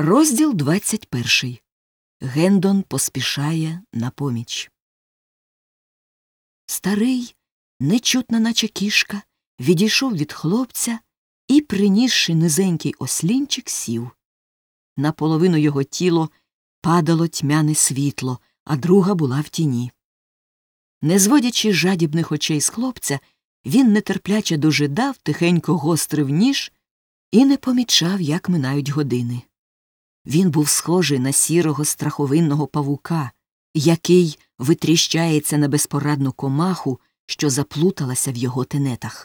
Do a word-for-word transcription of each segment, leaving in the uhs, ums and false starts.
Розділ двадцять перший. Гендон поспішає на поміч. Старий, нечутно наче кішка, відійшов від хлопця і, принісши низенький ослінчик, сів. Наполовину його тіло падало тьмяне світло, а друга була в тіні. Не зводячи жадібних очей з хлопця, він нетерпляче дожидав, тихенько гострив ніж і не помічав, як минають години. Він був схожий на сірого страховинного павука, який витріщається на безпорадну комаху, що заплуталася в його тенетах.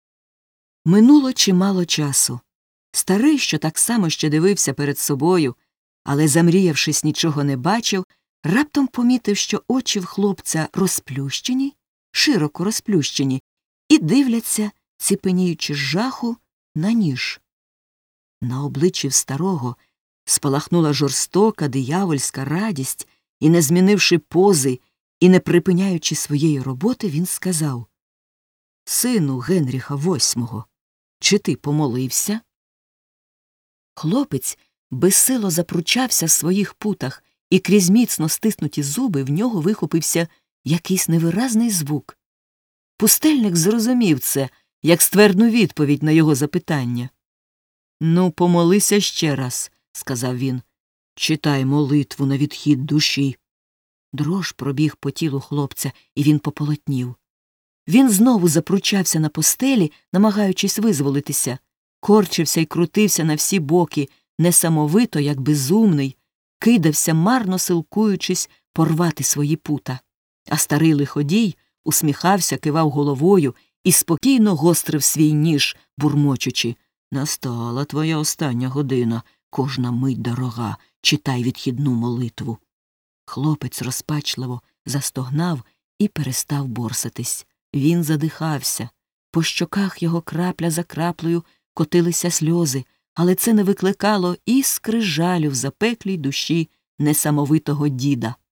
Минуло чимало часу. Старий, що так само ще дивився перед собою, але, замріявшись, нічого не бачив, раптом помітив, що очі в хлопця розплющені, широко розплющені, і дивляться, ціпеніючи з жаху, на ніж. На обличчі в старого спалахнула жорстока диявольська радість, і, не змінивши пози і не припиняючи своєї роботи, він сказав: «Сину Генріха восьмого, чи ти помолився?» Хлопець безсило запручався в своїх путах, і крізь міцно стиснуті зуби в нього вихопився якийсь невиразний звук. Пустельник зрозумів це, як ствердну відповідь на його запитання. «Ну, помолися ще раз», – сказав він. «Читай молитву на відхід душі». Дрож пробіг по тілу хлопця, і він пополотнів. Він знову запручався на постелі, намагаючись визволитися, корчився й крутився на всі боки, несамовито, як безумний, кидався, марно силкуючись порвати свої пута. А старий лиходій усміхався, кивав головою і спокійно гострив свій ніж, бурмочучи: «Настала твоя остання година, кожна мить дорога, читай відхідну молитву». Хлопець розпачливо застогнав і перестав борсатись. Він задихався. По щоках його крапля за краплею котилися сльози, але це не викликало іскри жалю в запеклій душі несамовитого діда.